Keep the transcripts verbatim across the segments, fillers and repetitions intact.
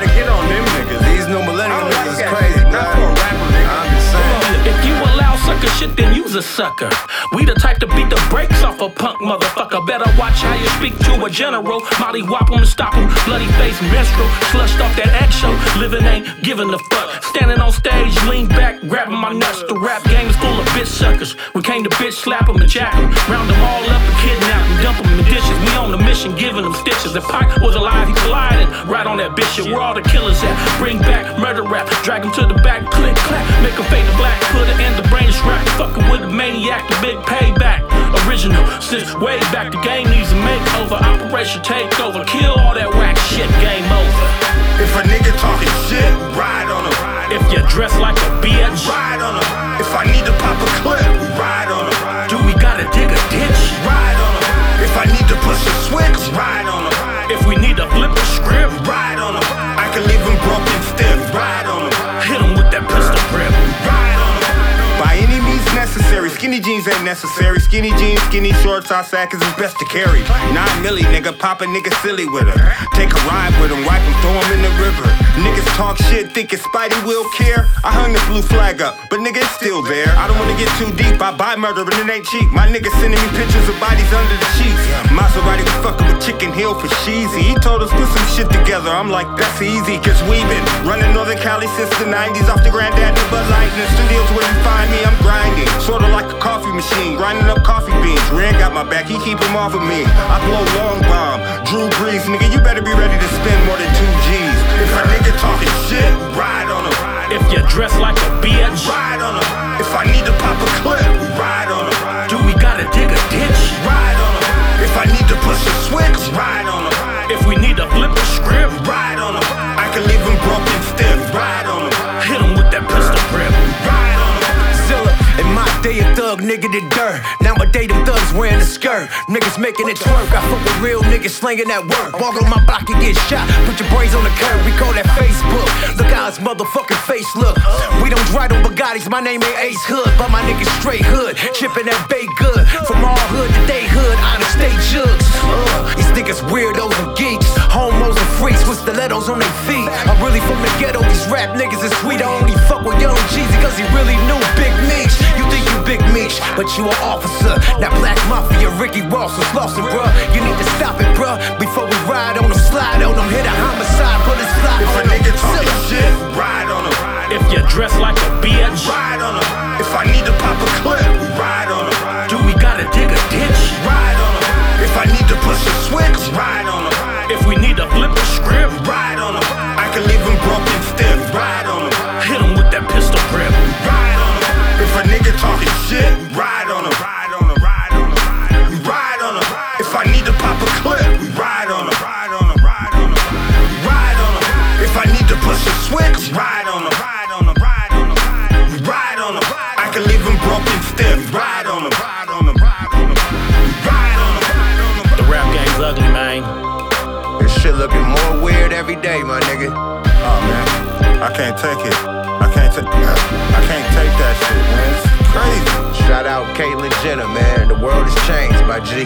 gotta get on them niggas. These new millennial niggas is crazy, not for a rapper, nigga. I'm just saying. If you allow sucker shit, then you's a sucker. We the type to beat the brakes off a punk motherfucker. Better watch how you speak to a general. Molly whop him, stop him, bloody face minstrel. Slushed off that X show, living ain't giving a fuck. Standing on stage, lean back, grabbing my nuts. The rap game is full of bitch suckers. We came to bitch slap them and jack them. Round them all up and kidnap them, dump them in dishes. We on the mission, giving them stitches. If Pac was alive, he collided right on that bitch shit. Where all the killers at? Bring back murder rap, drag him to the back, click, clack, make him fade to black. Put it in the brain strap, fucking with the maniac, the big payback. Original, since way back, the game needs a makeover. Operation takeover, kill all that whack shit, game over. If a nigga talking shit, ride on him. If you dress like a bitch, ride on him. If I need to pop a clip, ride on him. Do we gotta dig a ditch? Ride on him. If I need to push a switch, ride on him. If we need to flip a script, ride on him. I can leave him broken stiff, ride on him. Hit him with that pistol grip, ride on him. By any means necessary, skinny jeans ain't necessary. Skinny jeans, skinny shorts outside, cause it's best to carry. Nine milli, nigga, pop a nigga silly with her. Take a ride with him, wipe him, throw him in the river. Niggas talk shit, thinking Spidey will care. I hung the blue flag up, but nigga, it's still there. I don't wanna get too deep, I buy murder, but it ain't cheap. My nigga sending me pictures of bodies under the sheets. Maserati was fucking with Chicken Hill for Sheezy. He told us put some shit together, I'm like, that's easy. Cause we been running Northern Cali since the nineties. Off the Granddad and Bud Light. In the studios where you find me, I'm grinding. Sorta like a coffee machine, grinding up coffee beans. Ren got my back, he keep him off of me. I blow long bomb, Drew Brees. Nigga, you better be ready to spend more than two G's. If a nigga talking shit, ride on him. If you dress like a bitch, ride on him. If I need to pop a clip, ride on him. Do we gotta dig a ditch? Ride on him. If I need to push a switch, ride on him. If we need to flip a script, ride on him. I can leave him broken stiff, ride on him. Hit him with that pistol grip, ride on him. Zilla, in my day a thug nigga the dirt. Nowadays them thugs wearing a skirt. Niggas making it twerk. I fuck with real niggas slinging that work. Walk on my block and get shot. Put your brains on the curb. We call that Facebook. Look how his motherfucking face look. We don't ride on Bugattis. My name ain't Ace Hood, but my niggas straight hood. Chipping that bait good. From all hood to day hood, out of state jugs. Uh, these niggas weirdos and geeks, homos and freaks with stilettos on their feet. I'm really from the ghetto. These rap niggas is sweet. I only fuck with Young Jeezy cause he really knew Big Meech. You think you Big Meech, but you an officer. That Black Mafia, Ricky Ross was lost, bruh. You need to stop it, bruh. Before we ride on them, slide on them, hit a homicide, put his fly if on a nigga talking shit, ride on him. If you dress like a bitch, ride on him. If I need to pop a clip, ride on him. Do we gotta dig a ditch? Ride on him. If I need to push a switch, ride on him. If we need to flip a script, ride on him. I can leave him broken stiff, ride on him. Hit him with that pistol grip, ride on him. If a nigga talking shit, ride on him. Ride on him, ride on him, ride on him. If I need to pop a clip, ride on him. Ride on him, ride on him, ride on him. If I need to push a switch, ride on him. Ride on him, ride on him, ride on him. I can leave him broken stiff, ride on him. Ride on him, ride on him, ride on him. The rap game's ugly, man. This shit looking more weird every day, my nigga. Oh man, I can't take it. I can't take. I can't take that shit, man. It's crazy. Shout out Caitlyn Jenner, man. The world has changed, my G.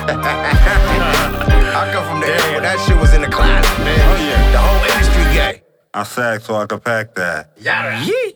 I come from the era when that shit was in the closet, man. Oh yeah. The whole industry gay. I sag so I could pack that. Yeah.